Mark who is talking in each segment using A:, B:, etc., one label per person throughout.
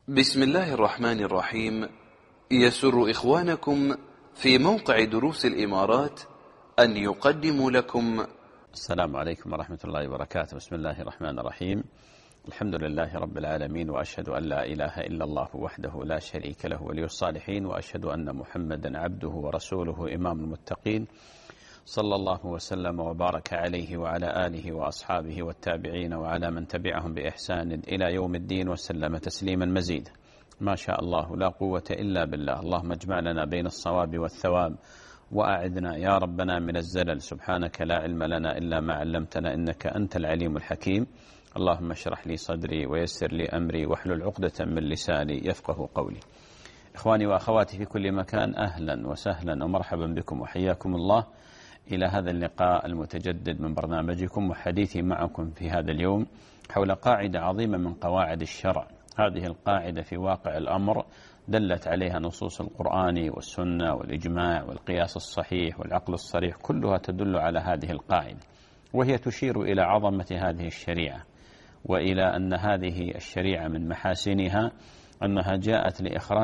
A: بسم الله الرحمن الرحيم. يسر إخوانكم في موقع دروس الإمارات أن يقدموا لكم
B: السلام عليكم ورحمة الله وبركاته. بسم الله الرحمن الرحيم. الحمد لله رب العالمين، وأشهد أن لا إله إلا الله وحده لا شريك له ولي الصالحين، وأشهد أن محمدا عبده ورسوله إمام المتقين، صلى الله وسلم وبارك عليه وعلى آله وأصحابه والتابعين وعلى من تبعهم بإحسان إلى يوم الدين، وسلم تسليما مزيدا. ما شاء الله لا قوة إلا بالله. اللهم اجمع لنا بين الصواب والثواب، وأعذنا يا ربنا من الزلل. سبحانك لا علم لنا إلا ما علمتنا، إنك أنت العليم الحكيم. اللهم اشرح لي صدري ويسر لي أمري واحلل عقدة من لساني يفقه قولي. إخواني وأخواتي في كل مكان، أهلا وسهلا ومرحبا بكم وحياكم الله إلى هذا اللقاء المتجدد من برنامجكم، وحديثي معكم في هذا اليوم حول قاعدة عظيمة من قواعد الشرع. هذه القاعدة في واقع الأمر دلت عليها نصوص القرآن والسنة والإجماع والقياس الصحيح والعقل الصريح، كلها تدل على هذه القاعدة، وهي تشير إلى عظمة هذه الشريعة، وإلى أن هذه الشريعة من محاسنها أنها جاءت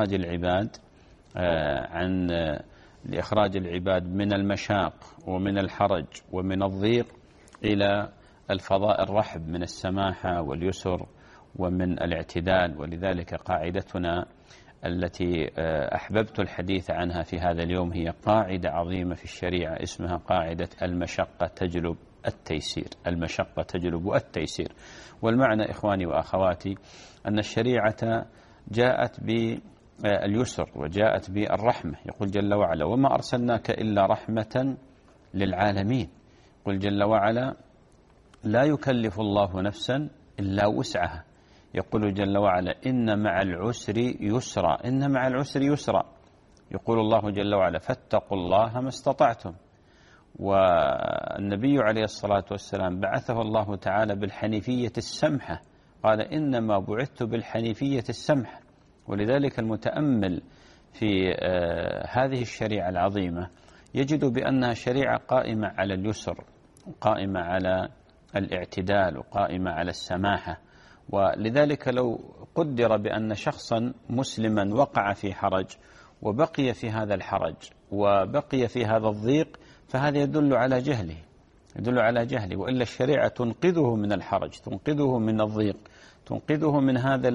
B: لإخراج العباد من المشاق ومن الحرج ومن الضيق إلى الفضاء الرحب من السماحة واليسر ومن الاعتدال. ولذلك قاعدتنا التي أحببت الحديث عنها في هذا اليوم هي قاعدة عظيمة في الشريعة، اسمها قاعدة المشقة تجلب التيسير. المشقة تجلب التيسير. والمعنى إخواني وأخواتي أن الشريعة جاءت باليسر وجاءت بالرحمة. يقول جل وعلا: وما أرسلناك إلا رحمة للعالمين. يقول جل وعلا: لا يكلف الله نفسا إلا وسعها. يقول جل وعلا: إن مع العسر يسرا، إن مع العسر يسرا. يقول الله جل وعلا: فاتقوا الله ما استطعتم. والنبي عليه الصلاة والسلام بعثه الله تعالى بالحنيفية السمحة، قال: إنما بعثت بالحنيفية السمحة. ولذلك المتأمل في هذه الشريعة العظيمة يجد بأنها شريعة قائمة على اليسر، وقائمة على الاعتدال، وقائمة على السماحة. ولذلك لو قدر بأن شخصا مسلما وقع في حرج وبقي في هذا الحرج وبقي في هذا الضيق، فهذا يدل على جهله، يدل على جهله. وإلا الشريعة تنقذه من الحرج، تنقذه من الضيق، تنقذه من هذا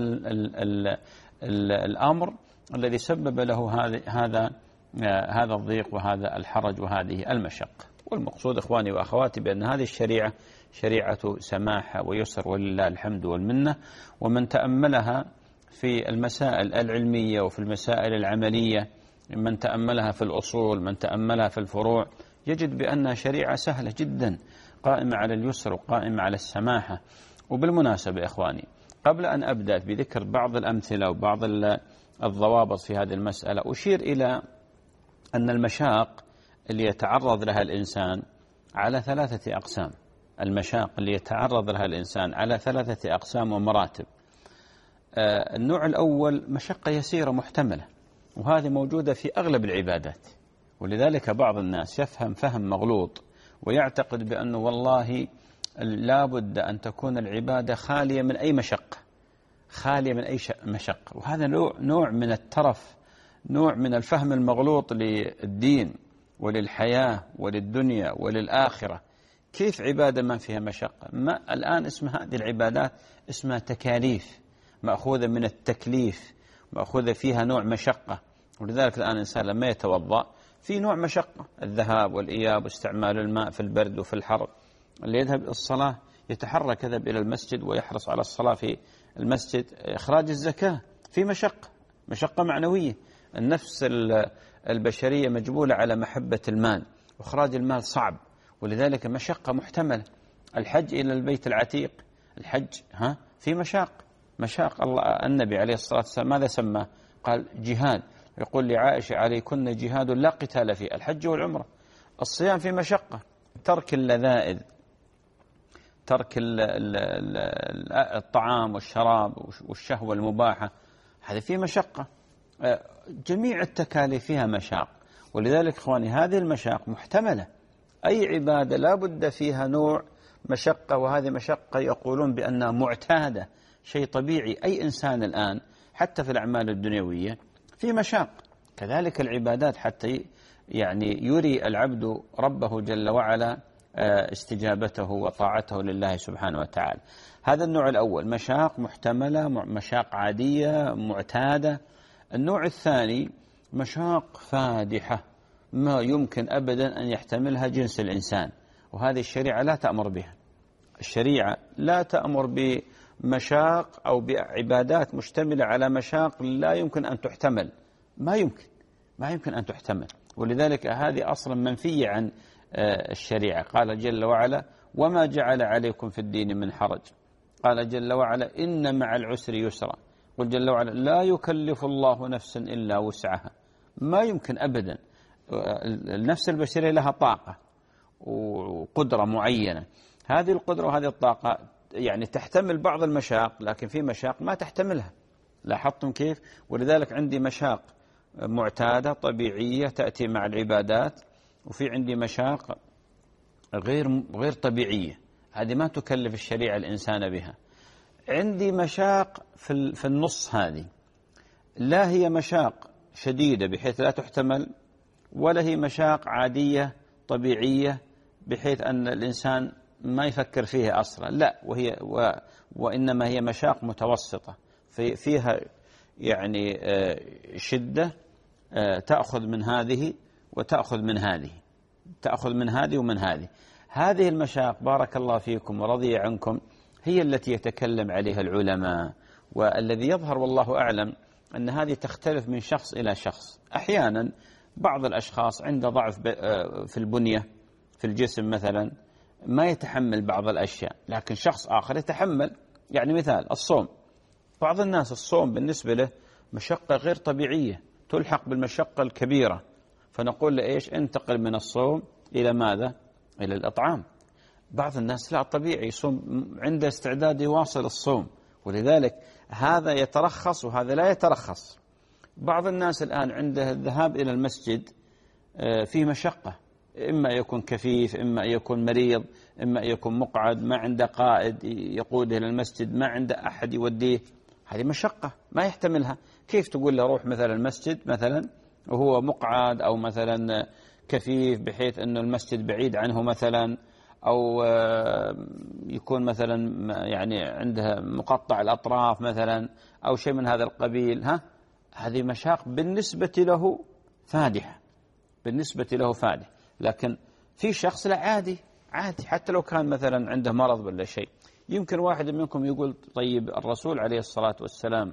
B: الأمر الذي سبب له هذا الضيق وهذا الحرج وهذه المشقة. والمقصود إخواني وأخواتي بأن هذه الشريعة شريعة سماحة ويسر، ولله الحمد والمنة. ومن تأملها في المسائل العلمية وفي المسائل العملية، من تأملها في الأصول، من تأملها في الفروع، يجد بأنها شريعة سهلة جدا، قائمة على اليسر وقائمة على السماحة. وبالمناسبة إخواني، قبل أن أبدأ بذكر بعض الأمثلة وبعض الضوابط في هذه المسألة، أشير إلى أن المشاق اللي يتعرض لها الإنسان على 3 أقسام. المشاق اللي يتعرض لها الإنسان على 3 أقسام ومراتب. النوع الأول مشقة يسيرة محتملة، وهذه موجودة في أغلب العبادات. ولذلك بعض الناس يفهم فهم مغلوط ويعتقد بأنه والله لا بد أن تكون العبادة خالية من أي مشقة، خالية من أي مشقة. وهذا نوع من الترف، نوع من الفهم المغلوط للدين وللحياة وللدنيا وللآخرة. كيف عبادة ما فيها مشقة؟ ما الآن اسم هذه العبادات اسمها تكاليف، مأخوذة من التكليف، مأخوذة فيها نوع مشقة. ولذلك الآن الإنسان لما يتوضأ في نوع مشقة، الذهاب والإياب واستعمال الماء في البرد وفي الحر. اللي يذهب إلى الصلاة يتحرك، يذهب إلى المسجد ويحرص على الصلاة في المسجد. إخراج الزكاة في مشقة، مشقة معنوية. النفس البشرية مجبولة على محبة المال، وإخراج المال صعب، ولذلك مشقة محتملة. الحج إلى البيت العتيق، الحج في مشاق. الله النبي عليه الصلاة والسلام ماذا سماه؟ قال: جهاد. يقول لعائشة: عليكن جهاد لا قتال فيه، الحج والعمرة. الصيام في مشقة، ترك اللذائذ، ترك الطعام والشراب والشهوة المباحة، هذا فيه مشقة. جميع التكاليف فيها مشاق. ولذلك إخواني هذه المشاق محتملة. أي عبادة لا بد فيها نوع مشقة، وهذه مشقة يقولون بأنها معتادة، شيء طبيعي. أي إنسان الآن حتى في الأعمال الدنيوية في مشاق. كذلك العبادات حتى يعني يري العبد ربه جل وعلا استجابته وطاعته لله سبحانه وتعالى. هذا النوع الأول، مشاق محتملة، مشاق عادية معتادة. النوع الثاني مشاق فادحة ما يمكن أبدا أن يحتملها جنس الإنسان، وهذه الشريعة لا تأمر بها. الشريعة لا تأمر بمشاق أو بعبادات مشتملة على مشاق لا يمكن أن تحتمل، ما يمكن أن تحتمل. ولذلك هذه أصلا منفية عن الشريعة. قال جل وعلا: وما جعل عليكم في الدين من حرج. قال جل وعلا: إن مع العسر يسرا. قل جل وعلا: لا يكلف الله نفسا إلا وسعها. ما يمكن أبدا. النفس البشرية لها طاقة وقدرة معينة، هذه القدرة وهذه الطاقة يعني تحتمل بعض المشاق، لكن في مشاق ما تحتملها. لاحظتم كيف؟ ولذلك عندي مشاق معتادة طبيعية تأتي مع العبادات، وفي عندي مشاق غير طبيعية، هذه ما تكلف الشريعة الإنسان بها. عندي مشاق في النص، هذه لا هي مشاق شديدة بحيث لا تحتمل، ولا هي مشاق عادية طبيعية بحيث أن الإنسان ما يفكر فيها أصلا، لا، وإنما هي مشاق متوسطة فيها يعني شدة، تأخذ من هذه وتأخذ من هذه، تأخذ من هذه ومن هذه. هذه المشاق بارك الله فيكم ورضي عنكم هي التي يتكلم عليها العلماء، والذي يظهر والله أعلم أن هذه تختلف من شخص إلى شخص. أحيانا بعض الأشخاص عنده ضعف في البنية في الجسم مثلا ما يتحمل بعض الأشياء، لكن شخص آخر يتحمل. يعني مثال الصوم، بعض الناس الصوم بالنسبة له مشقة غير طبيعية تلحق بالمشقة الكبيرة، فنقول له إيش؟ انتقل من الصوم إلى ماذا؟ إلى الإطعام. بعض الناس لا، طبيعي يصوم، عنده استعداد يواصل الصوم، ولذلك هذا يترخص وهذا لا يترخص. بعض الناس الآن عنده الذهاب إلى المسجد فيه مشقة، إما يكون كفيف، إما يكون مريض، إما يكون مقعد، ما عنده قائد يقوده إلى المسجد، ما عنده أحد يوديه، هذه مشقة ما يحتملها. كيف تقول له روح مثلا المسجد مثلا وهو مقعد، أو مثلا كفيف بحيث أنه المسجد بعيد عنه مثلا، أو يكون مثلا يعني عنده مقطع الأطراف مثلا، أو شيء من هذا القبيل. هذه مشاق بالنسبة له فادحة، بالنسبة له فادح. لكن في شخص لا، عادي حتى لو كان مثلا عنده مرض ولا شيء. يمكن واحد منكم يقول طيب الرسول عليه الصلاة والسلام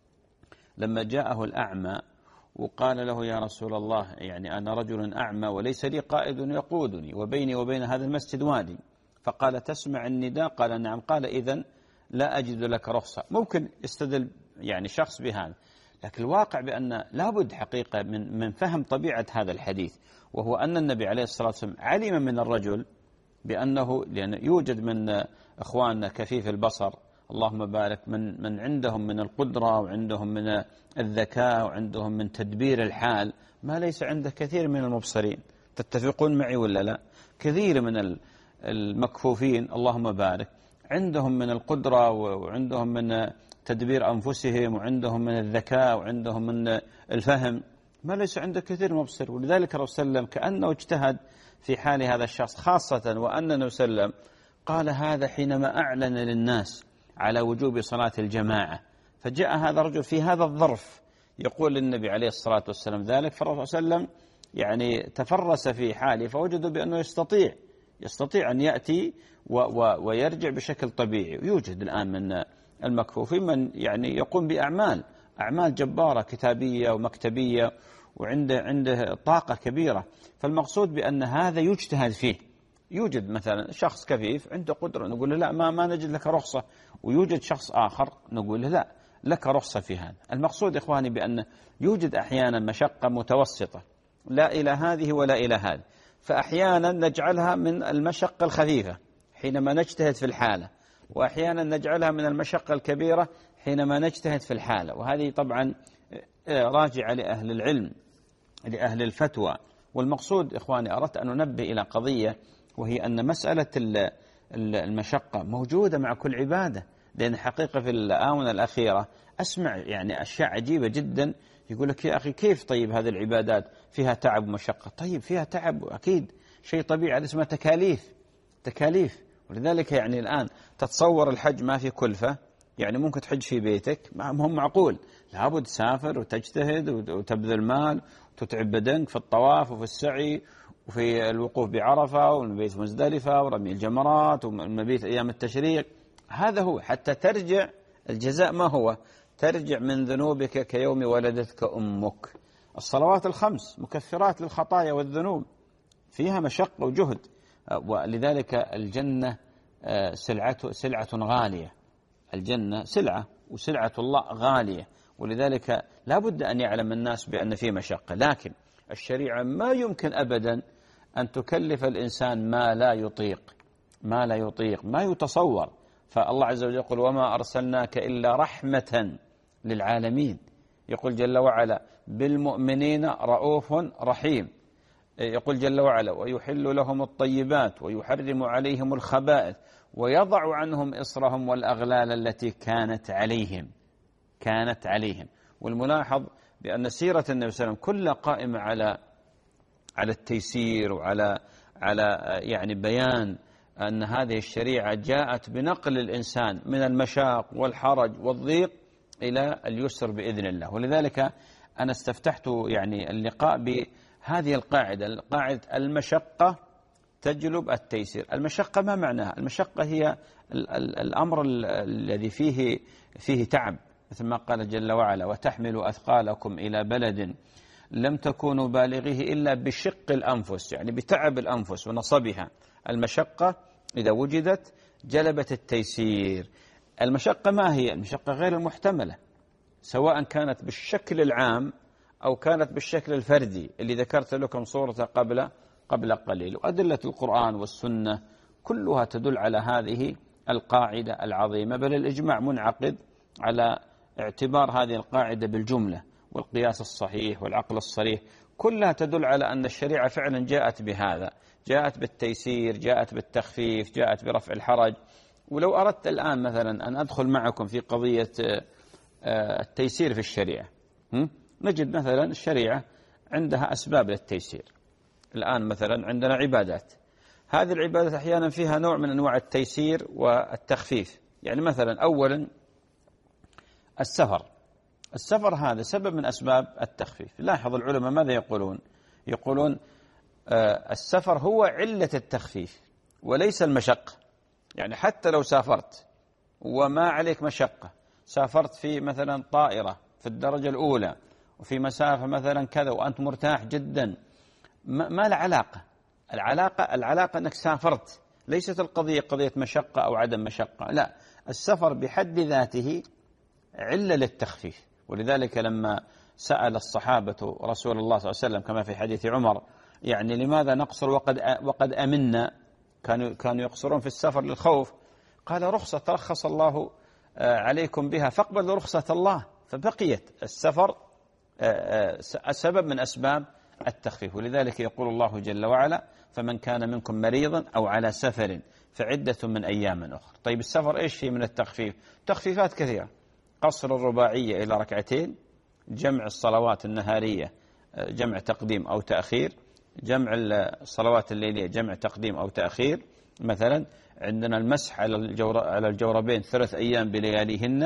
B: لما جاءه الأعمى وقال له يا رسول الله يعني أنا رجل أعمى وليس لي قائد يقودني وبيني وبين هذا المسجد وادي، فقال تسمع النداء؟ قال نعم. قال إذن لا أجد لك رخصة. ممكن يستدل يعني شخص بهذا، لكن الواقع بأن لابد حقيقة من فهم طبيعة هذا الحديث، وهو أن النبي عليه الصلاة والسلام علم من الرجل بأنه، لأن يوجد من إخواننا كفيف البصر اللهم بارك من عندهم من القدرة وعندهم من الذكاء وعندهم من تدبير الحال ما ليس عنده كثير من المبصرين. تتفقون معي ولا لا؟ كثير من المكفوفين اللهم بارك عندهم من القدرة وعندهم من تدبير أنفسهم وعندهم من الذكاء وعندهم من الفهم ما ليس عنده كثير مبصر. ولذلك الرسول صلى الله عليه وسلم كأنه اجتهد في حال هذا الشخص، خاصة وأن النبي صلى الله عليه وسلم قال هذا حينما أعلن للناس على وجوب صلاة الجماعة، فجاء هذا الرجل في هذا الظرف يقول للنبي عليه الصلاة والسلام ذلك، فالرسول صلى الله عليه وسلم يعني تفرس في حاله فوجدوا بأنه يستطيع أن يأتي ويرجع بشكل طبيعي. ويوجد الآن من المكفوفين من يعني يقوم بأعمال جبارة كتابية ومكتبية وعنده طاقة كبيرة. فالمقصود بأن هذا يجتهد فيه. يوجد مثلا شخص كفيف عنده قدرة نقول له لا ما نجد لك رخصة، ويوجد شخص آخر نقول له لا لك رخصة في هذا. المقصود إخواني بأن يوجد أحيانا مشقة متوسطة لا إلى هذه ولا إلى هذه، فأحيانا نجعلها من المشقة الخفيفة حينما نجتهد في الحالة، وأحيانا نجعلها من المشقة الكبيرة حينما نجتهد في الحالة. وهذه طبعا راجعة لأهل العلم لأهل الفتوى. والمقصود إخواني أردت أن أنبه إلى قضية، وهي أن مسألة المشقة موجودة مع كل عبادة. لأن حقيقة في الآونة الأخيرة أسمع يعني أشياء عجيبة جدا، يقول لك يا أخي كيف طيب هذه العبادات فيها تعب ومشقة؟ طيب فيها تعب أكيد، شيء طبيعي، هذا اسمها تكاليف. ولذلك يعني الآن تتصور الحج ما في كلفة، يعني ممكن تحج في بيتك، ما هم معقول، لابد تسافر وتجتهد وتبذل مال وتتعب بدنك في الطواف وفي السعي وفي الوقوف بعرفة والمبيت مزدلفة ورمي الجمرات والمبيت أيام التشريق. هذا هو حتى ترجع الجزاء ما هو؟ ترجع من ذنوبك كيوم ولدتك أمك. الصلوات الخمس مكفرات للخطايا والذنوب، فيها مشقة وجهد. ولذلك الجنة سلعة غالية، الجنة سلعة، وسلعة الله غالية، ولذلك لا بد أن يعلم الناس بأن فيه مشقة. لكن الشريعة ما يمكن أبدا أن تكلف الإنسان ما لا يطيق، ما يتصور. فالله عز وجل يقول وما أرسلناك إلا رحمة للعالمين. يقول جل وعلا بالمؤمنين رؤوف رحيم. يقول جل وعلا ويحل لهم الطيبات ويحرم عليهم الخبائث ويضع عنهم إصرهم والأغلال التي كانت عليهم. والملاحظ بأن سيرة النبي صلى الله عليه وسلم كلها قائمة على التيسير وعلى يعني بيان أن هذه الشريعة جاءت بنقل الإنسان من المشاق والحرج والضيق إلى اليسر بإذن الله. ولذلك أنا استفتحت يعني اللقاء بهذه القاعدة، قاعدة المشقة تجلب التيسير. المشقة ما معناها؟ المشقة هي الأمر الذي فيه تعب، مثل ما قال جل وعلا وتحملوا أثقالكم إلى بلد لم تكونوا بالغيه إلا بشق الأنفس، يعني بتعب الأنفس ونصبها. المشقة إذا وجدت جلبت التيسير. المشقة ما هي؟ المشقة غير المحتملة، سواء كانت بالشكل العام أو كانت بالشكل الفردي اللي ذكرت لكم صورته قبل قليل. وأدلة القرآن والسنة كلها تدل على هذه القاعدة العظيمة، بل الإجماع منعقد على اعتبار هذه القاعدة بالجملة، والقياس الصحيح والعقل الصريح كلها تدل على أن الشريعة فعلا جاءت بهذا، جاءت بالتيسير، جاءت بالتخفيف، جاءت برفع الحرج. ولو أردت الآن مثلا أن أدخل معكم في قضية التيسير في الشريعة، نجد مثلا الشريعة عندها أسباب للتيسير. الآن مثلا عندنا عبادات، هذه العبادات أحيانا فيها نوع من أنواع التيسير والتخفيف. يعني مثلا أولا السفر هذا سبب من أسباب التخفيف. لاحظ العلماء ماذا يقولون السفر هو علة التخفيف وليس المشقة. يعني حتى لو سافرت وما عليك مشقة، سافرت في مثلا طائرة في الدرجة الأولى وفي مسافة مثلا كذا وأنت مرتاح جدا، ما له علاقة. العلاقة أنك سافرت، ليست القضية قضية مشقة أو عدم مشقة، لا، السفر بحد ذاته علة للتخفيف. ولذلك لما سأل الصحابة رسول الله صلى الله عليه وسلم كما في حديث عمر يعني لماذا نقصر وقد أمنا، كانوا يقصرون في السفر للخوف، قال رخصة ترخص الله عليكم بها فاقبلوا رخصة الله. فبقيت السفر سبب من أسباب التخفيف. ولذلك يقول الله جل وعلا فمن كان منكم مريضا أو على سفر فعدة من أيام أخرى. طيب السفر إيش فيه من التخفيف؟ تخفيفات كثيرة، قصر الرباعية إلى ركعتين، جمع الصلوات النهارية جمع تقديم أو تأخير، جمع الصلوات الليلية جمع تقديم أو تأخير. مثلا عندنا المسح على الجوربين 3 أيام بلياليهن،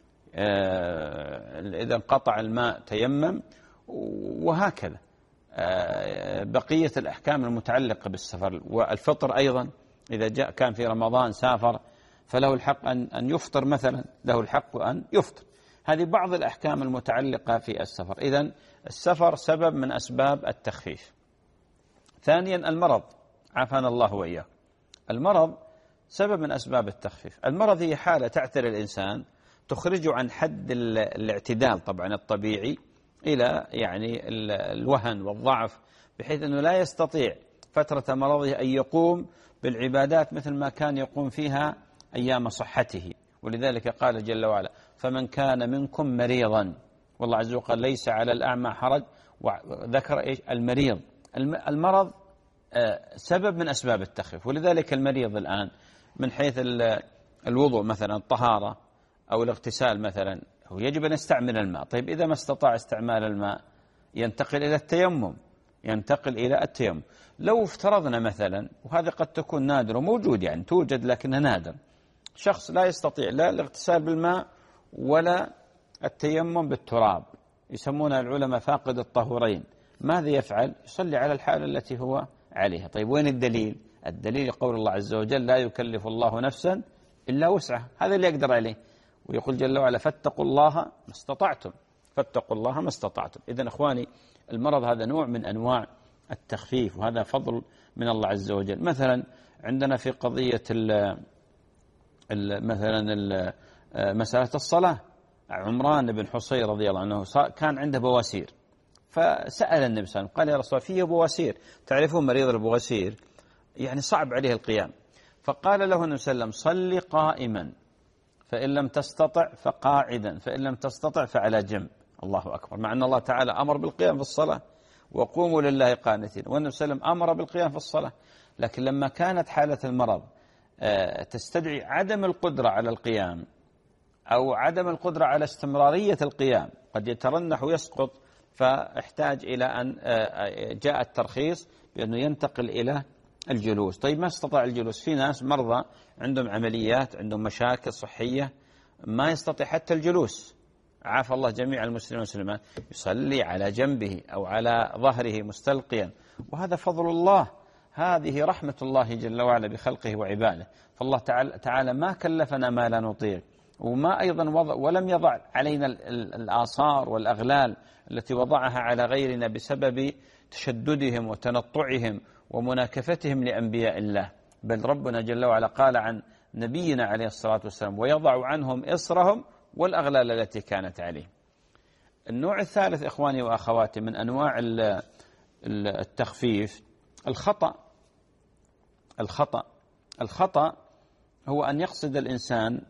B: إذا انقطع الماء تيمم، وهكذا بقية الأحكام المتعلقة بالسفر. والفطر أيضا إذا كان في رمضان سافر فله الحق أن يفطر مثلا، له الحق أن يفطر. هذه بعض الأحكام المتعلقة في السفر. إذن السفر سبب من أسباب التخفيف. ثانيا المرض، عافانا الله وإياه. المرض سبب من أسباب التخفيف. المرض هي حالة تعتري الإنسان تخرجه عن حد الاعتدال طبعا الطبيعي إلى يعني الوهن والضعف، بحيث أنه لا يستطيع فترة مرضه أن يقوم بالعبادات مثل ما كان يقوم فيها أيام صحته. ولذلك قال جل وعلا فمن كان منكم مريضا، والله عز وجل قال ليس على الأعمى حرج، وذكر إيش؟ المريض. المرض سبب من أسباب التخفيف. ولذلك المريض الآن من حيث الوضوء مثلا، الطهارة أو الاغتسال مثلا، هو يجب أن يستعمل الماء. طيب إذا ما استطاع استعمال الماء ينتقل إلى التيمم، ينتقل إلى التيمم. لو افترضنا مثلا، وهذا قد تكون نادر وموجود يعني توجد لكنها نادر، شخص لا يستطيع لا الاغتسال بالماء ولا التيمم بالتراب، يسمونها العلماء فاقد الطهورين، ماذا يفعل؟ يصلي على الحال التي هو عليها. طيب وين الدليل؟ الدليل قول الله عز وجل: لا يكلف الله نفسا إلا وسعها، هذا اللي يقدر عليه. ويقول جل وعلا: فاتقوا الله ما استطعتم، فاتقوا الله ما استطعتم. إذن أخواني، المرض هذا نوع من أنواع التخفيف، وهذا فضل من الله عز وجل. مثلا عندنا في قضية مثلا مسألة الصلاة، عمران بن حصين رضي الله عنه كان عنده بواسير، فسأل النبي صلى الله عليه وسلم قال: يا رسول الله فيه بواسير، تعرفون مريض البواسير يعني صعب عليه القيام. فقال له النبي صلى الله عليه وسلم: صل قائما، فإن لم تستطع فقاعدا، فإن لم تستطع فعلى جنب. الله أكبر. مع أن الله تعالى أمر بالقيام في الصلاة، وقوموا لله قانتين، والنبي صلى الله عليه وسلم أمر بالقيام في الصلاة. لكن لما كانت حالة المرض تستدعي عدم القدرة على القيام أو عدم القدرة على استمرارية القيام، قد يترنح ويسقط، فاحتاج إلى أن جاء الترخيص بأنه ينتقل إلى الجلوس. طيب ما استطاع الجلوس، في ناس مرضى عندهم عمليات، عندهم مشاكل صحية، ما يستطيع حتى الجلوس، عافى الله جميع المسلمين والمسلمات، يصلي على جنبه أو على ظهره مستلقيا، وهذا فضل الله، هذه رحمة الله جل وعلا بخلقه وعباده. فالله تعالى ما كلفنا ما لا نطيق، وما أيضا ولم يضع علينا الآثار والأغلال التي وضعها على غيرنا بسبب تشددهم وتنطعهم ومناكفتهم لأنبياء الله. بل ربنا جل وعلا قال عن نبينا عليه الصلاة والسلام: ويضع عنهم إصرهم والأغلال التي كانت عليه. النوع الثالث إخواني وأخواتي من أنواع التخفيف الخطأ. الخطأ هو أن يقصد الإنسان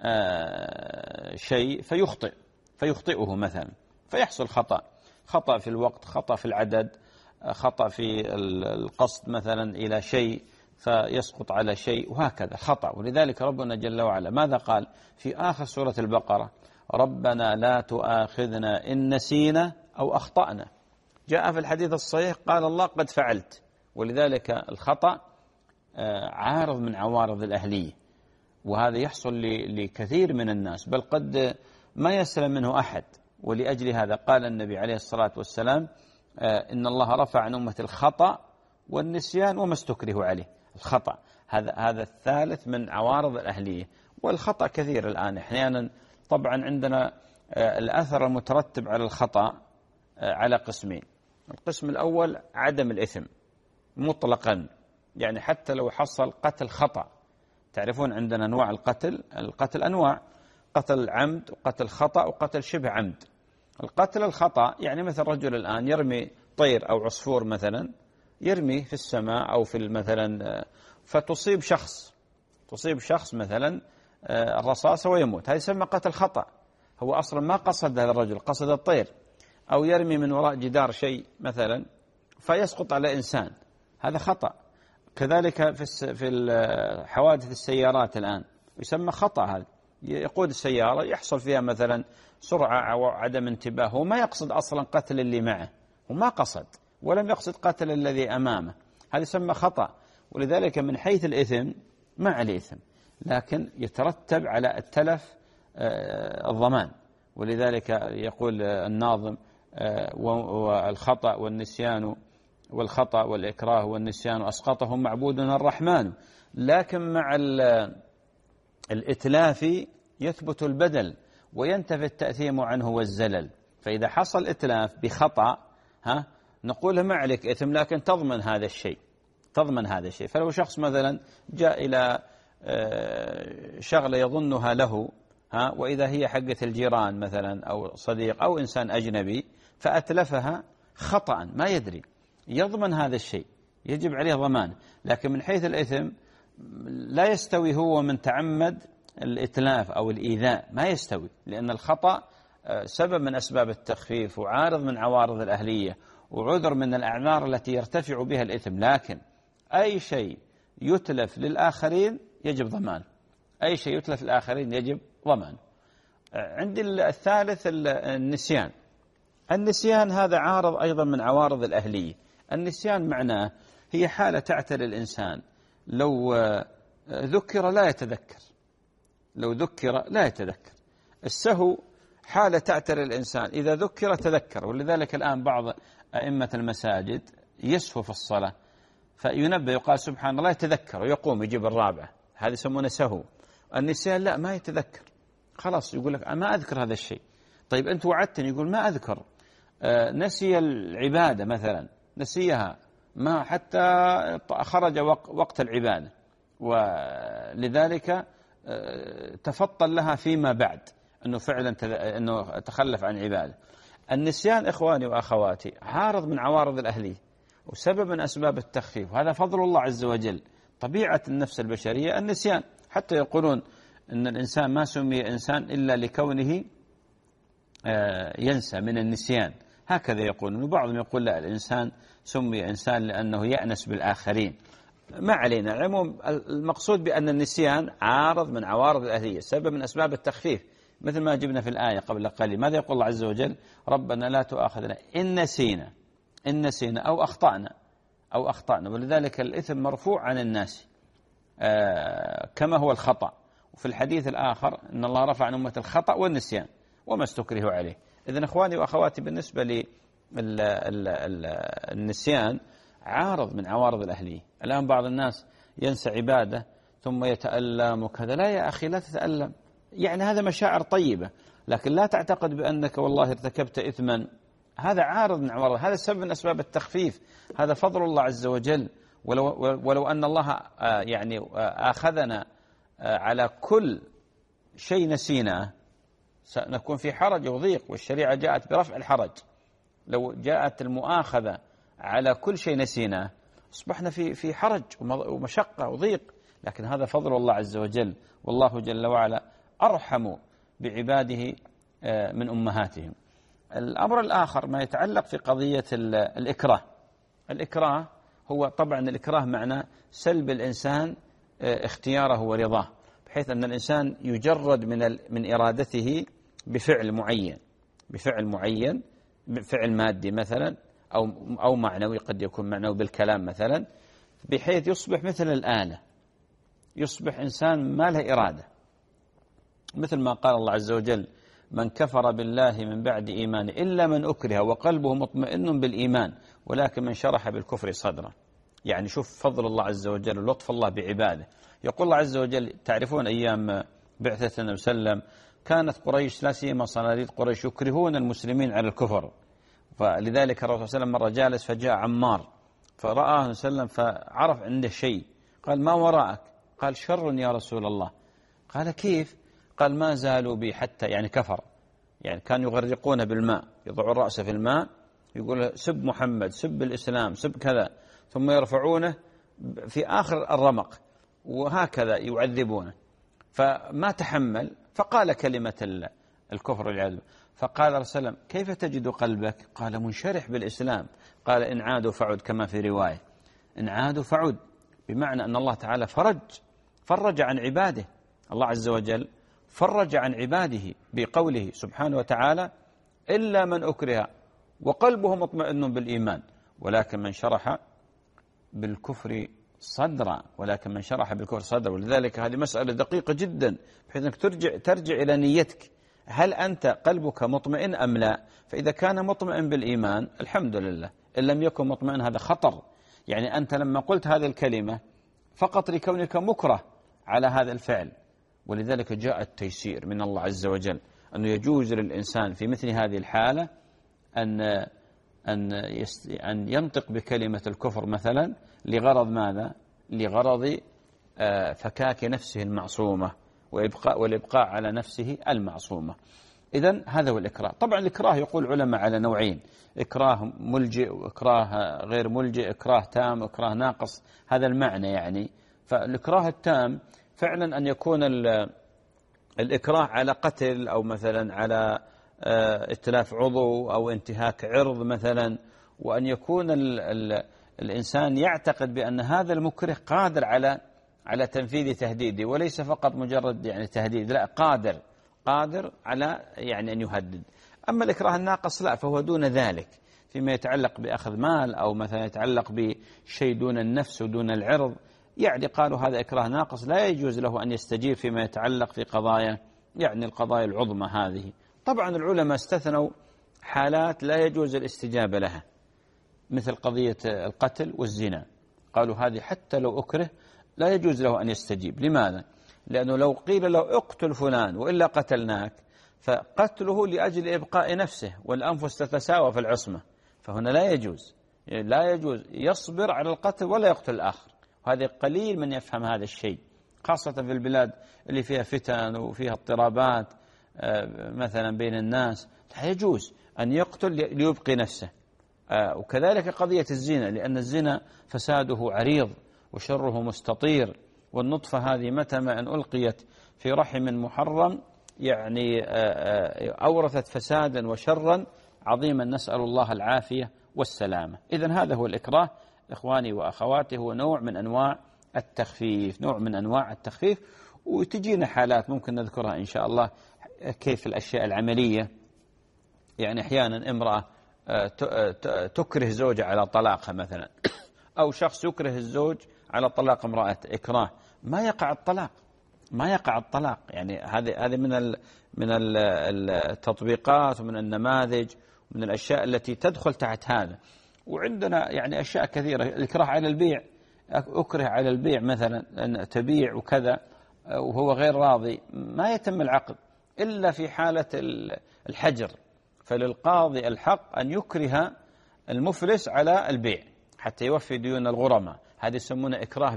B: شيء فيخطئه مثلا، فيحصل خطأ في الوقت، خطأ في العدد، خطأ في القصد مثلا إلى شيء فيسقط على شيء، وهكذا خطأ. ولذلك ربنا جل وعلا ماذا قال في آخر سورة البقرة؟ ربنا لا تؤاخذنا إن نسينا أو أخطأنا. جاء في الحديث الصحيح قال الله: قد فعلت. ولذلك الخطأ عارض من عوارض الأهلية، وهذا يحصل لكثير من الناس، بل قد ما يسلم منه أحد. ولأجل هذا قال النبي عليه الصلاة والسلام: إن الله رفع عن أمة الخطأ والنسيان وما استكرهوا عليه. الخطأ هذا الثالث من عوارض الأهلية. والخطأ كثير الآن، أحيانا طبعا عندنا الأثر المترتب على الخطأ على قسمين. القسم الأول عدم الإثم مطلقا، يعني حتى لو حصل قتل خطأ. تعرفون عندنا أنواع القتل أنواع: قتل عمد وقتل خطأ وقتل شبه عمد. القتل الخطأ يعني مثل رجل الآن يرمي طير أو عصفور مثلا، يرمي في السماء أو في مثلا فتصيب شخص مثلا الرصاصة ويموت، هذا يسمى قتل خطأ، هو أصلا ما قصد هذا الرجل، قصد الطير. أو يرمي من وراء جدار شيء مثلا فيسقط على إنسان، هذا خطأ. كذلك في حوادث السيارات الآن يسمى خطأ، هذا يقود السيارة يحصل فيها مثلا سرعة أو عدم انتباه، هو ما يقصد أصلا قتل اللي معه، وما قصد ولم يقصد قتل الذي أمامه، هذا يسمى خطأ. ولذلك من حيث الإثم ما عليه إثم، لكن يترتب على التلف الضمان. ولذلك يقول الناظم: والخطأ والنسيان والخطأ والإكراه والنسيان أسقطهم معبودنا الرحمن، لكن مع الإتلاف يثبت البدل وينتفي التأثيم عنه والزلل. فإذا حصل إتلاف بخطأ نقول ما عليك إثم، لكن تضمن هذا الشيء. فلو شخص مثلا جاء إلى شغلة يظنها له وإذا هي حقة الجيران مثلا أو صديق أو إنسان أجنبي فأتلفها خطأ ما يدري، يضمن هذا الشيء، يجب عليه ضمان. لكن من حيث الإثم لا يستوي هو من تعمد الإتلاف أو الإيذاء، ما يستوي، لأن الخطأ سبب من أسباب التخفيف وعارض من عوارض الأهلية وعذر من الأعذار التي يرتفع بها الإثم. لكن أي شيء يتلف للآخرين يجب ضمانه، أي شيء يتلف الآخرين يجب ضمانه. عندي الثالث النسيان. النسيان هذا عارض أيضا من عوارض الأهلية. النسيان معناه هي حالة تعتري الإنسان، لو ذكر لا يتذكر، لو ذكر لا يتذكر. السهو حالة تعتري الإنسان، إذا ذكر تذكر. ولذلك الآن بعض أئمة المساجد يسهو في الصلاة فينبه يقال سبحان الله، يتذكر ويقوم يجيب الرابعة، هذا يسمونه سهو. النسيان لا، ما يتذكر، خلاص يقول لك ما أذكر هذا الشيء. طيب أنت وعدتني، يقول ما أذكر. نسي العبادة مثلا، نسيها ما حتى خرج وقت العبادة، ولذلك تفطن لها فيما بعد أنه فعلا أنه تخلف عن عبادة. النسيان إخواني وأخواتي عارض من عوارض الأهلية وسبب من أسباب التخفيف، وهذا فضل الله عز وجل. طبيعة النفس البشرية النسيان، حتى يقولون أن الإنسان ما سمي إنسان إلا لكونه ينسى من النسيان، هكذا يقولون. وبعضهم يقول لا، الإنسان سمي إنسان لأنه يأنس بالآخرين. ما علينا. العموم المقصود بأن النسيان عارض من عوارض الأهلية، سبب من أسباب التخفيف، مثل ما جبنا في الآية قبل قليل. ماذا يقول الله عز وجل؟ ربنا لا تؤاخذنا إن نسينا أو أخطأنا. ولذلك الإثم مرفوع عن الناس كما هو الخطأ. وفي الحديث الآخر أن الله رفع عن أمة الخطأ والنسيان وما استكرهوا عليه. إذن إخواني وأخواتي، بالنسبة للنسيان عارض من عوارض الأهلية. الآن بعض الناس ينسى عبادة ثم يتألم وكذا. لا يا أخي، لا تتألم، يعني هذا مشاعر طيبة، لكن لا تعتقد بأنك والله ارتكبت إثما. هذا عارض من عوارض، هذا سبب من أسباب التخفيف، هذا فضل الله عز وجل. ولو أن الله يعني آخذنا على كل شيء نسيناه سنكون في حرج وضيق، والشريعة جاءت برفع الحرج. لو جاءت المؤاخذة على كل شيء نسيناه أصبحنا في حرج ومشقة وضيق، لكن هذا فضل الله عز وجل، والله جل وعلا أرحم بعباده من أمهاتهم. الأمر الآخر ما يتعلق في قضية الإكراه. الإكراه هو طبعا الإكراه معنى سلب الإنسان اختياره ورضاه، بحيث أن الإنسان يجرد من إرادته بفعل معين، بفعل مادي مثلا أو معنوي، قد يكون معنوي بالكلام مثلا، بحيث يصبح مثل الآلة، يصبح إنسان ما له إرادة. مثل ما قال الله عز وجل: من كفر بالله من بعد إيمانه إلا من أكره وقلبه مطمئن بالإيمان ولكن من شرح بالكفر صدره. يعني شوف فضل الله عز وجل ولطف الله بعباده. يقول الله عز وجل: تعرفون أيام بعثة النبي صلى الله عليه وسلم كانت قريش لا سيما صناديد قريش يكرهون المسلمين على الكفر، فلذلك الرسول صلى الله عليه وسلم مرة جالس فجاء عمار فرآه صلى الله عليه وسلم فعرف عنده شيء، قال: ما وراءك؟ قال: شر يا رسول الله. قال: كيف؟ قال: ما زالوا بي حتى، يعني كفر، يعني كانوا يغرقون بالماء، يضعون رأسه في الماء يقول: سب محمد، سب الإسلام، سب كذا، ثم يرفعونه في آخر الرمق وهكذا يعذبونه، فما تحمل فقال كلمة الكفر والعياذ. فقال رسول الله: كيف تجد قلبك؟ قال: منشرح بالإسلام. قال: إن عادوا فعد، كما في رواية إن عادوا فعد، بمعنى أن الله تعالى فرج عن عباده. الله عز وجل فرج عن عباده بقوله سبحانه وتعالى: إلا من أكره وقلبه مطمئن بالإيمان ولكن من شرح بالكفر صدرا. ولذلك هذه مسألة دقيقة جدا، بحيث أنك ترجع إلى نيتك، هل أنت قلبك مطمئن أم لا؟ فإذا كان مطمئن بالإيمان الحمد لله، إن لم يكن مطمئن هذا خطر. يعني أنت لما قلت هذه الكلمة فقط لكونك مكره على هذا الفعل، ولذلك جاء التيسير من الله عز وجل أنه يجوز للإنسان في مثل هذه الحالة أن ينطق بكلمة الكفر مثلا لغرض ماذا؟ لغرض فكاك نفسه المعصومة والإبقاء على نفسه المعصومة. إذن هذا هو الإكراه. طبعا الإكراه يقول علماء على نوعين: إكراه ملجئ وإكراه غير ملجئ، إكراه تام وإكراه ناقص، هذا المعنى يعني. فالإكراه التام فعلا أن يكون الإكراه على قتل أو مثلا على اتلاف عضو أو انتهاك عرض مثلا، وأن يكون الإنسان يعتقد بأن هذا المكره قادر على على تنفيذ تهديدي، وليس فقط مجرد يعني تهديد، لا، قادر على يعني أن يهدد. أما الإكراه الناقص لا، فهو دون ذلك فيما يتعلق بأخذ مال أو مثلا يتعلق بشيء دون النفس ودون العرض، يعني قالوا هذا إكراه ناقص لا يجوز له أن يستجيب فيما يتعلق في قضايا يعني القضايا العظمى هذه. طبعا العلماء استثنوا حالات لا يجوز الاستجابة لها، مثل قضية القتل والزنا، قالوا هذه حتى لو أكره لا يجوز له أن يستجيب. لماذا؟ لأنه لو قيل له اقتل فلان وإلا قتلناك، فقتله لأجل إبقاء نفسه، والأنفس تتساوى في العصمة، فهنا لا يجوز يصبر على القتل ولا يقتل الآخر. وهذا قليل من يفهم هذا الشيء، خاصة في البلاد اللي فيها فتن وفيها اضطرابات مثلا بين الناس، لا يجوز أن يقتل ليبقي نفسه. وكذلك قضية الزنا، لأن الزنا فساده عريض وشره مستطير، والنطفة هذه متى ما أن ألقيت في رحم محرم يعني أورثت فسادا وشرا عظيما، نسأل الله العافية والسلامة. إذن هذا هو الإكراه إخواني وأخواتي، هو نوع من أنواع التخفيف، وتجينا حالات ممكن نذكرها إن شاء الله كيف الأشياء العملية. يعني أحيانا امرأة تكره زوجها على طلاقها مثلا، أو شخص يكره الزوج على طلاق امرأته إكراه، ما يقع الطلاق. يعني هذه من التطبيقات ومن النماذج ومن الأشياء التي تدخل تحت هذا. وعندنا يعني أشياء كثيرة، الإكراه على البيع، أكره على البيع مثلا أن تبيع وكذا وهو غير راضي، ما يتم العقد إلا في حالة الحجر، فللقاضي الحق أن يكره المفلس على البيع حتى يوفي ديون الغرماء. هذا يسمونه إكراه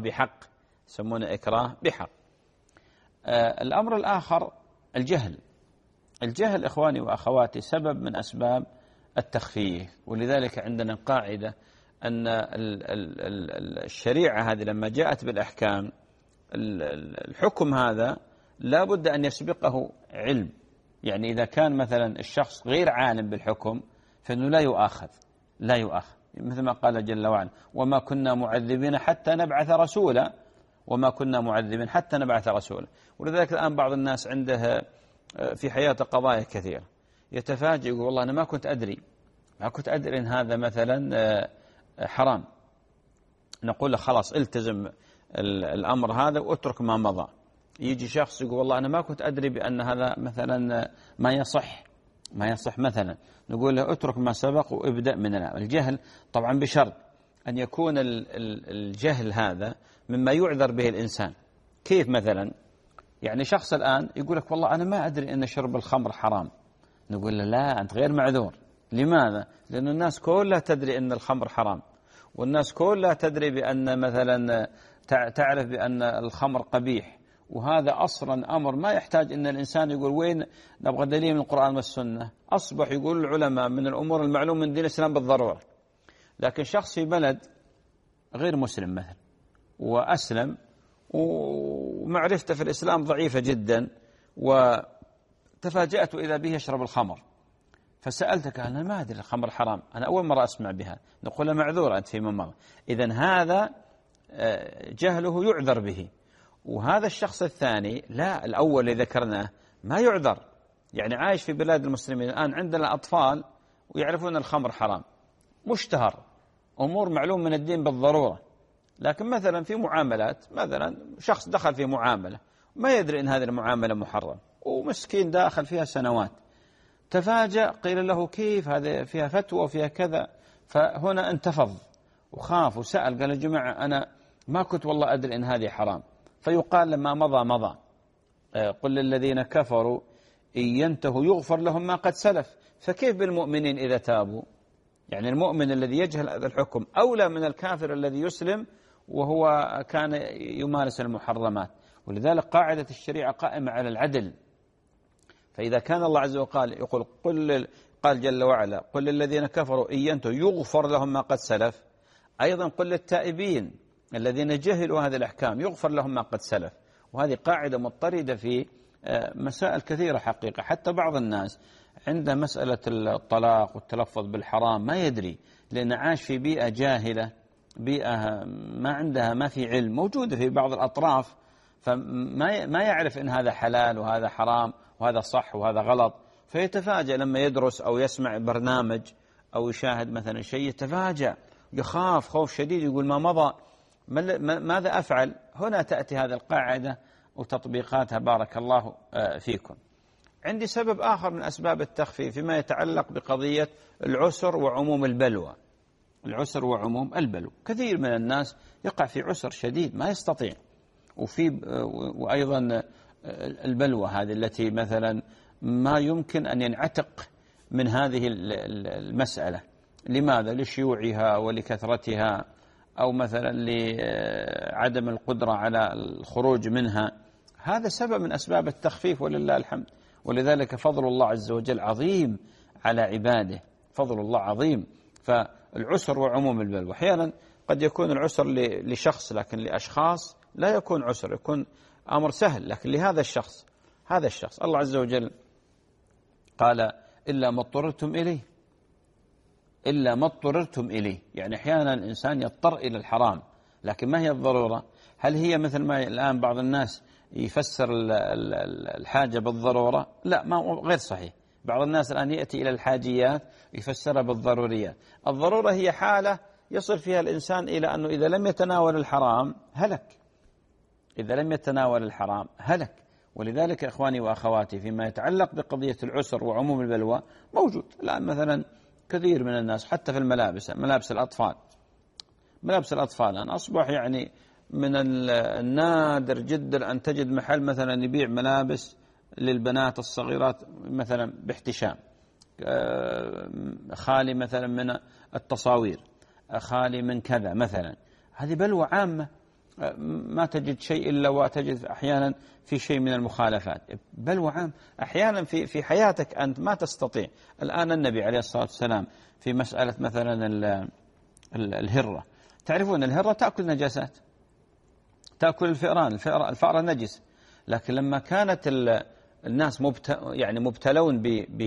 B: بحق. الأمر الآخر الجهل إخواني وأخواتي سبب من أسباب التخفيف، ولذلك عندنا قاعدة أن الشريعة هذه لما جاءت بالأحكام، الحكم هذا لا بد أن يسبقه علم. يعني إذا كان مثلا الشخص غير عالم بالحكم فإنه لا يؤاخذ، مثل ما قال جل وعلا: وما كنا معذبين حتى نبعث رسولا. ولذلك الآن بعض الناس عنده في حياته قضايا كثيرة، يتفاجئ يقول والله أنا ما كنت أدري إن هذا مثلا حرام. نقول له خلاص التزم الأمر هذا واترك ما مضى. يجي شخص يقول والله أنا ما كنت أدري بأن هذا مثلا ما يصح مثلا، نقول له اترك ما سبق وابدأ من الآن. الجهل طبعا بشرط أن يكون الجهل هذا مما يعذر به الإنسان. كيف مثلا؟ يعني شخص الآن يقول لك والله أنا ما أدري أن شرب الخمر حرام، نقول له لا، أنت غير معذور. لماذا؟ لأن الناس كلها تدري أن الخمر حرام، والناس كلها تدري بأن مثلا تعرف بأن الخمر قبيح، وهذا أصلا أمر ما يحتاج أن الإنسان يقول وين نبغى دليل من القرآن والسنة. أصبح يقول العلماء من الأمور المعلوم من دين الإسلام بالضرورة. لكن شخص في بلد غير مسلم مثلا وأسلم ومعرفته في الإسلام ضعيفة جدا، وتفاجأت إذا به يشرب الخمر، فسألتك أنا ما أدري الخمر حرام، أنا أول مرة أسمع بها، نقول معذور أنت فيما مضى. إذن هذا جهله يعذر به. وهذا الشخص الثاني لا، الأول اللي ذكرناه ما يعذر، يعني عايش في بلاد المسلمين. الآن عندنا أطفال ويعرفون الخمر حرام، مشتهر، أمور معلوم من الدين بالضرورة. لكن مثلا في معاملات، مثلا شخص دخل في معاملة ما يدري أن هذه المعاملة محرم، ومسكين داخل فيها سنوات، تفاجأ قيل له كيف هذا فيها فتوى وفيها كذا، فهنا انتفض وخاف وسأل، قال يا جماعة أنا ما كنت والله أدري أن هذه حرام. فيقال لما مضى قل للذين كفروا إن ينتهوا يغفر لهم ما قد سلف. فكيف بالمؤمنين إذا تابوا؟ يعني المؤمن الذي يجهل هذا الحكم أولى من الكافر الذي يسلم وهو كان يمارس المحرمات. ولذلك قاعدة الشريعة قائمة على العدل. فإذا كان الله عز وجل يقول قال جل وعلا قل للذين كفروا إن ينتهوا يغفر لهم ما قد سلف، أيضا قل للتائبين الذين جهلوا هذه الأحكام يغفر لهم ما قد سلف. وهذه قاعدة مضطردة في مسائل كثيرة حقيقة. حتى بعض الناس عنده مسألة الطلاق والتلفظ بالحرام ما يدري، لأنه عاش في بيئة جاهلة بيئة ما عندها ما في علم، موجودة في بعض الأطراف، فما يعرف إن هذا حلال وهذا حرام وهذا صح وهذا غلط، فيتفاجأ لما يدرس أو يسمع برنامج أو يشاهد مثلا شيء، يتفاجأ يخاف خوف شديد، يقول ما مضى، ماذا أفعل؟ هنا تأتي هذه القاعدة وتطبيقاتها بارك الله فيكم. عندي سبب آخر من أسباب التخفيف فيما يتعلق بقضية العسر وعموم البلوى. العسر وعموم البلوى، كثير من الناس يقع في عسر شديد ما يستطيع، وأيضا البلوى هذه التي مثلا ما يمكن أن ينعتق من هذه المسألة. لماذا؟ لشيوعها ولكثرتها، أو مثلا لعدم القدرة على الخروج منها. هذا سبب من أسباب التخفيف ولله الحمد. ولذلك فضل الله عز وجل عظيم على عباده، فضل الله عظيم. فالعسر وعموم البلوى، أحيانا قد يكون العسر لشخص، لكن لأشخاص لا يكون عسر، يكون أمر سهل، لكن لهذا الشخص، هذا الشخص الله عز وجل قال إلا ما اضطررتم إليه، إلا ما اضطررتم إليه. يعني أحيانا الإنسان يضطر إلى الحرام، لكن ما هي الضرورة؟ هل هي مثل ما الآن بعض الناس يفسر الحاجة بالضرورة؟ لا، ما غير صحيح. بعض الناس الآن يأتي إلى الحاجيات يفسرها بالضروريات. الضرورة هي حالة يصل فيها الإنسان إلى أنه إذا لم يتناول الحرام هلك، إذا لم يتناول الحرام هلك. ولذلك إخواني وأخواتي فيما يتعلق بقضية العسر وعموم البلوى موجود الآن. مثلا كثير من الناس حتى في ملابس الأطفال، ملابس الأطفال الآن أصبح يعني من النادر جدا أن تجد محل مثلا يبيع ملابس للبنات الصغيرات مثلا باحتشام، خالي مثلا من التصاوير، خالي من كذا مثلا. هذه بلوى عامة، ما تجد شيء إلا وتجد أحيانا في شيء من المخالفات. بلوى عام أحيانا في حياتك أنت ما تستطيع. الآن النبي عليه الصلاة والسلام في مسألة مثلا الهرة، تعرفون الهرة تأكل نجاسات، تأكل الفئران، الفأرة نجس، لكن لما كانت الناس يعني مبتلون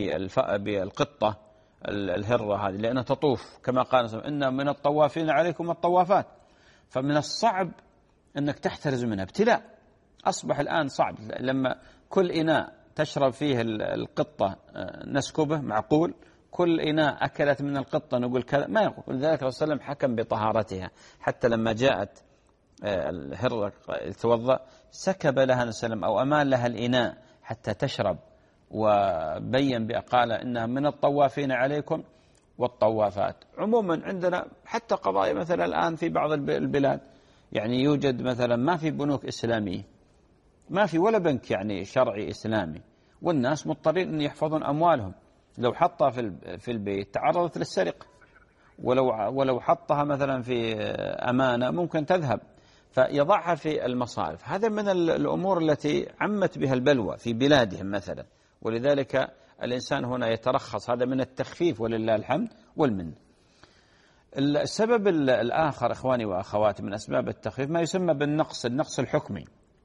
B: بالقطة الهرة هذه، لأنها تطوف كما قال إن من الطوافين عليكم الطوافات، فمن الصعب أنك تحترز منها، ابتلاء. أصبح الآن صعب، لما كل إناء تشرب فيه القطة نسكبه، معقول كل إناء أكلت من القطة نقول كذا؟ ما يقول. لذلك الرسول صلى الله عليه وسلم حكم بطهارتها، حتى لما جاءت الهرة توضأ سكب لها نسلم أو أمان لها الإناء حتى تشرب، وبين بأقال إنها من الطوافين عليكم والطوافات. عموما عندنا حتى قضايا مثلا الآن في بعض البلاد يعني يوجد مثلا ما في بنوك إسلامية، ما في ولا بنك يعني شرعي إسلامي، والناس مضطرين أن يحفظون أموالهم. لو حطها في البيت تعرضت للسرقة، ولو حطها مثلا في أمانة ممكن تذهب، فيضعها في المصارف. هذا من الأمور التي عمت بها البلوى في بلادهم مثلا. ولذلك الإنسان هنا يترخص، هذا من التخفيف ولله الحمد والمن. السبب الآخر إخواني وأخواتي من أسباب التخفيف ما يسمى النقص الحكمي.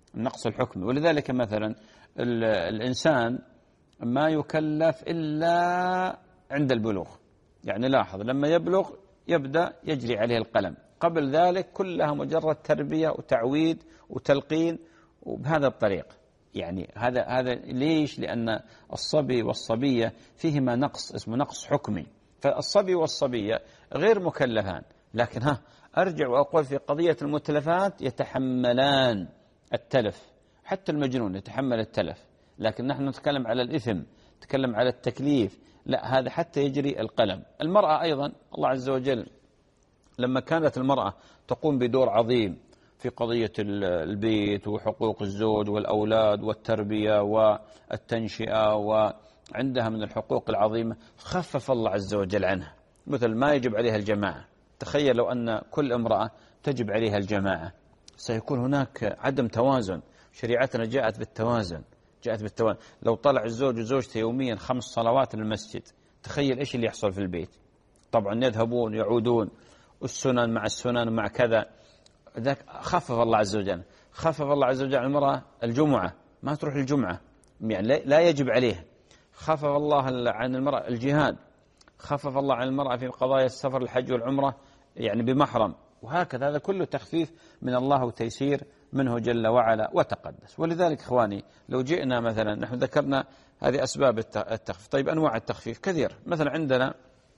B: ولذلك مثلا الإنسان ما يكلف إلا عند البلوغ. يعني لاحظ لما يبلغ يبدأ يجري عليه القلم، قبل ذلك كلها مجرد تربية وتعويد وتلقين، وبهذا الطريق. يعني هذا ليش؟ لأن الصبي والصبية فيهما نقص اسمه نقص حكمي، فالصبي والصبية غير مكلفان، لكن أرجع وأقول في قضية المتلفات يتحملان التلف، حتى المجنون يتحمل التلف، لكن نحن نتكلم على الإثم، نتكلم على التكليف، لا هذا حتى يجري القلم. المرأة أيضا الله عز وجل لما كانت المرأة تقوم بدور عظيم في قضية البيت وحقوق الزوج والأولاد والتربية والتنشئة، وعندها من الحقوق العظيمة، خفف الله عز وجل عنها، مثل ما يجب عليها الجماعة. تخيل لو أن كل امرأة تجب عليها الجماعة، سيكون هناك عدم توازن. شريعتنا جاءت بالتوازن. لو طلع الزوج وزوجته يوميا 5 صلوات للمسجد، تخيل إيش اللي يحصل في البيت. طبعا يذهبون يعودون، السنن مع السنن ومع كذا. ذاك خفف الله عز وجل عن المرأة الجمعة، ما تروح الجمعة، يعني لا يجب عليها. خفف الله عن المرأة الجهاد، خفف الله عن المرأة في قضايا السفر الحج والعمرة يعني بمحرم، وهكذا هذا كله تخفيف من الله وتيسير منه جل وعلا وتقدس. ولذلك إخواني لو جئنا مثلا، نحن ذكرنا هذه أسباب التخفيف. طيب أنواع التخفيف كثير. مثلا عندنا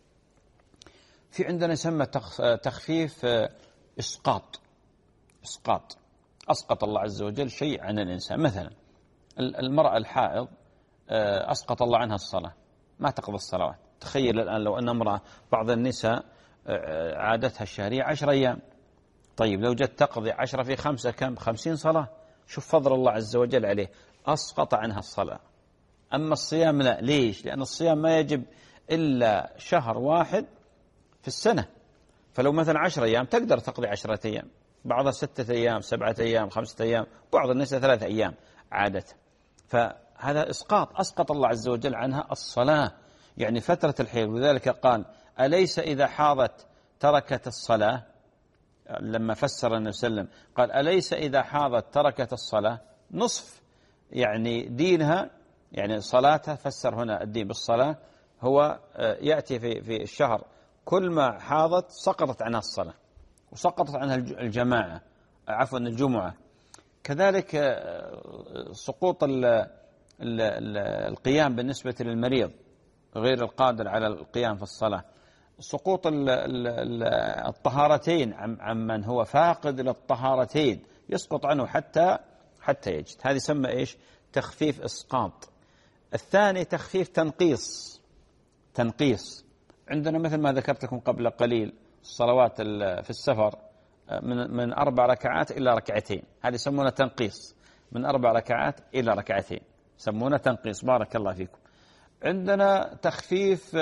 B: يسمى تخفيف إسقاط. أسقط الله عز وجل شيء عن الإنسان. مثلا المرأة الحائض أسقط الله عنها الصلاة، ما تقضي الصلوات. تخيل الآن لو أن امرأة، بعض النساء عادتها الشهرية 10 أيام، طيب لو جت تقضي 10 في 5 كم؟ 50 صلاة. شوف فضل الله عز وجل عليه، أسقط عنها الصلاة. أما الصيام لا. ليش؟ لأن الصيام ما يجب إلا شهر واحد في السنة، فلو مثلا 10 أيام تقدر تقضي 10 أيام، بعضها 6 أيام 7 أيام 5 أيام، بعض النساء 3 أيام عادة. فهذا أسقط الله عز وجل عنها الصلاة، يعني فترة الحيض. وذلك قال أليس إذا حاضت تركت الصلاة؟ لما فسر النبي صلى الله عليه وسلم قال أليس إذا حاضت تركت الصلاة؟ نصف يعني دينها، يعني صلاتها. فسر هنا الدين بالصلاة هو يأتي في الشهر كل ما حاضت سقطت عنها الصلاة وسقطت عنها الجمعة. كذلك سقوط القيام بالنسبة للمريض غير القادر على القيام في الصلاة. سقوط الطهارتين عمن هو فاقد للطهارتين، يسقط عنه حتى يجد. هذه يسمى إيش؟ تخفيف إسقاط. الثاني تخفيف تنقيص. عندنا مثل ما ذكرت لكم قبل قليل الصلوات في السفر من 4 ركعات إلى 2 ركعتين، هذه يسمونها تنقيص. من 4 ركعات إلى 2 ركعتين يسمونها تنقيص. بارك الله فيكم. عندنا تخفيف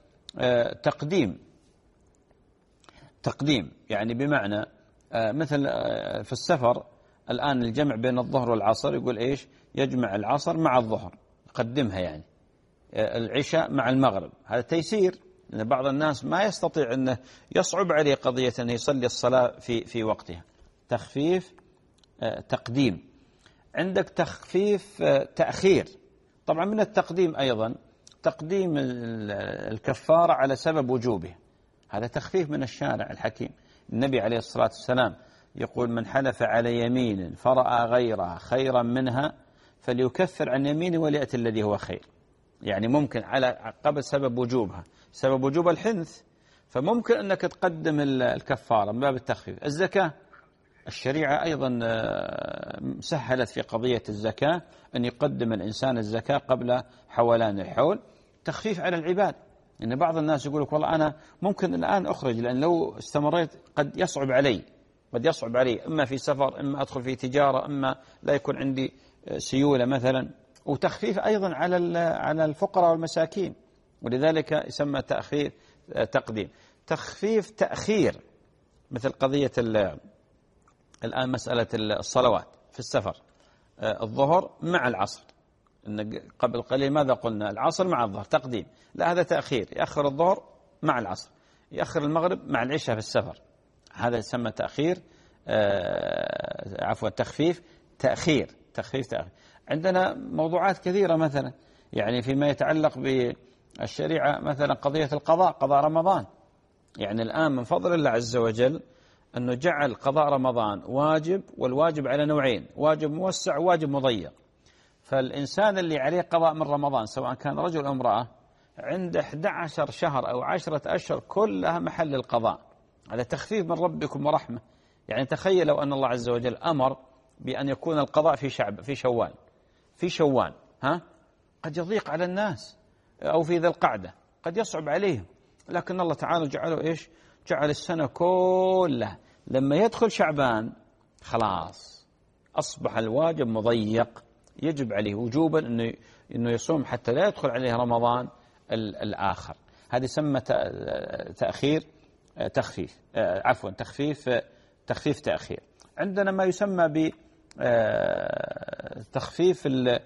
B: تقديم، يعني بمعنى مثل في السفر الآن الجمع بين الظهر والعصر، يقول إيش؟ يجمع العصر مع الظهر، يقدمها، يعني العشاء مع المغرب. هذا تيسير، لأن بعض الناس ما يستطيع أنه يصعب عليه قضية أنه يصلي الصلاة في وقتها. تخفيف تقديم. عندك تخفيف تأخير. طبعا من التقديم أيضا تقديم الكفارة على سبب وجوبه، هذا تخفيف من الشارع الحكيم. النبي عليه الصلاة والسلام يقول من حلف على يمين فرأى غيرها خيرا منها فليكفر عن يمينه وليأتي الذي هو خير. يعني ممكن على قبل سبب وجوبها، سبب وجوب الحنث، فممكن أنك تقدم الكفارة من باب التخفيف. الزكاة، الشريعة أيضا سهلت في قضية الزكاة أن يقدم الإنسان الزكاة قبل حولان الحول، تخفيف على العباد. إن بعض الناس يقول لك والله أنا ممكن الآن أخرج، لأن لو استمريت قد يصعب علي، إما في سفر، إما أدخل في تجارة، إما لا يكون عندي سيولة مثلا. وتخفيف أيضا على الفقراء والمساكين، ولذلك يسمى تقديم. تخفيف تأخير، مثل قضية الآن مسألة الصلوات في السفر، الظهر مع العصر، إن قبل قليل ماذا قلنا؟ العصر مع الظهر تقديم، لا هذا تأخير، يأخر الظهر مع العصر، يأخر المغرب مع العشاء في السفر، هذا يسمى تخفيف تأخير. عندنا موضوعات كثيرة مثلا، يعني فيما يتعلق بالشريعة، مثلا قضية قضاء رمضان. يعني الآن من فضل الله عز وجل أنه جعل قضاء رمضان واجب، والواجب على نوعين، واجب موسع وواجب مضيق. فالإنسان اللي عليه قضاء من رمضان سواء كان رجل أو امرأة عنده 11 شهر أو 10 أشهر كلها محل القضاء. هذا تخفيف من ربكم ورحمة. يعني تخيلوا أن الله عز وجل أمر بأن يكون القضاء في شوال قد يضيق على الناس، أو في ذي القعدة قد يصعب عليهم، لكن الله تعالى جعله إيش؟ جعل السنة كلها. لما يدخل شعبان خلاص أصبح الواجب مضيق، يجب عليه وجوبا أنه يصوم حتى لا يدخل عليه رمضان الآخر. هذا يسمى تخفيف تأخير. عندنا ما يسمى بتخفيف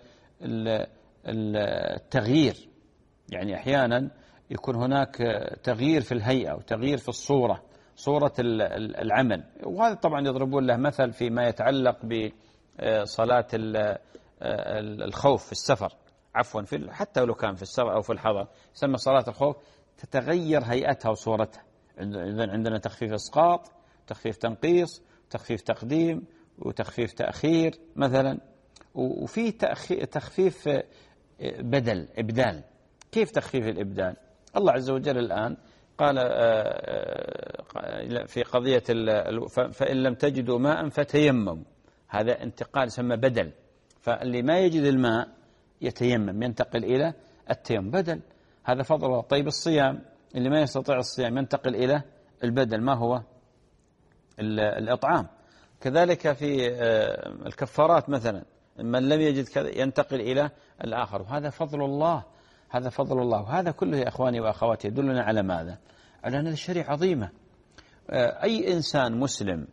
B: التغيير، يعني أحيانا يكون هناك تغيير في الهيئة وتغيير في صورة العمل، وهذا طبعا يضربون له مثل فيما يتعلق بصلاة الخوف في السفر، حتى لو كان في السفر أو في الحضر، يسمى صلاة الخوف تتغير هيئتها وصورتها. إذن عندنا تخفيف إسقاط، تخفيف تنقيص، تخفيف تقديم، وتخفيف تأخير مثلا، وفي تخفيف بدل إبدال. كيف تخفيف الإبدال؟ الله عز وجل الآن قال في قضية فإن لم تجدوا ماء فتيمموا، هذا انتقال يسمى بدل. فاللي ما يجد الماء يتيمم، ينتقل إلى التيمم بدل، هذا فضل الله. طيب الصيام، اللي ما يستطيع الصيام ينتقل إلى البدل، ما هو؟ الإطعام. كذلك في الكفارات مثلا، من لم يجد كذا ينتقل إلى الآخر، وهذا فضل الله، هذا فضل الله. وهذا كله يا أخواني وأخواتي يدلنا على ماذا؟ على أن الشريعة عظيمة. أي إنسان مسلم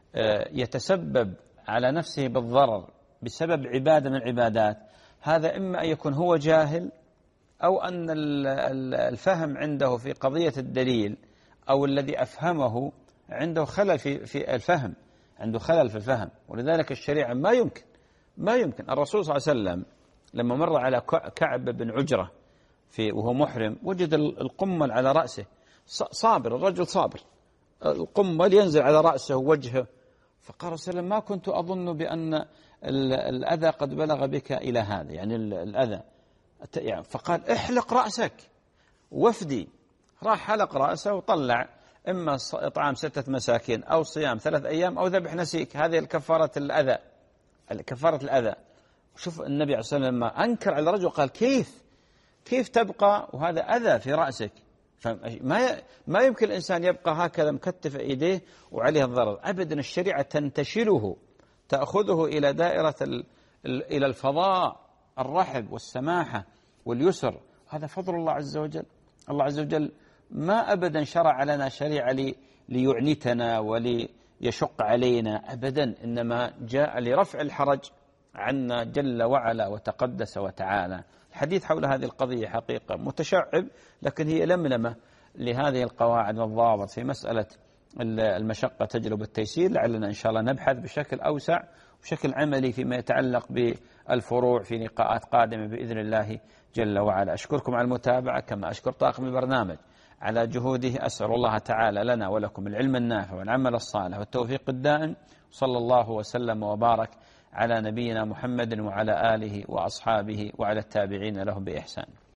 B: يتسبب على نفسه بالضرر بسبب عبادة من العبادات، هذا إما أن يكون هو جاهل، أو أن الفهم عنده في قضية الدليل أو الذي أفهمه عنده خلل في الفهم، عنده خلل في الفهم. ولذلك الشريعة ما يمكن. الرسول صلى الله عليه وسلم لما مر على كعب بن عجرة وهو محرم، وجد القمل على رأسه، صابر، الرجل صابر، القمل ينزل على رأسه ووجهه. فقال صلى الله عليه وسلم: ما كنت أظن بأن الأذى قد بلغ بك إلى هذا، يعني الأذى. فقال: احلق رأسك وفدي. راح حلق رأسه وطلع إما إطعام 6 مساكين أو صيام 3 أيام أو ذبح نسيك. هذه الكفارة الأذى، كفارة الأذى. شوف النبي عليه الصلاة والسلام لما أنكر على الرجل قال: كيف تبقى وهذا أذى في رأسك؟ ما يمكن الإنسان يبقى هكذا مكتف إيديه وعليه الضرر أبدا. الشريعة تنتشله، تأخذه إلى دائرة إلى الفضاء، الرحب والسماحة واليسر. هذا فضل الله عز وجل. الله عز وجل ما أبدا شرع لنا شريعة ليعنتنا وليشق علينا أبدا، إنما جاء لرفع الحرج عنا جل وعلا وتقدس وتعالى. الحديث حول هذه القضية حقيقة متشعب، لكن هي لملمة لهذه القواعد والضوابط في مسألة المشقة تجلب التيسير. لعلنا إن شاء الله نبحث بشكل أوسع وبشكل عملي فيما يتعلق بالفروع في لقاءات قادمة بإذن الله جل وعلا. أشكركم على المتابعة، كما أشكر طاقم البرنامج على جهوده. أسأل الله تعالى لنا ولكم العلم النافع والعمل الصالح والتوفيق الدائم. صلى الله وسلم وبارك على نبينا محمد وعلى آله وأصحابه وعلى التابعين لهم بإحسان.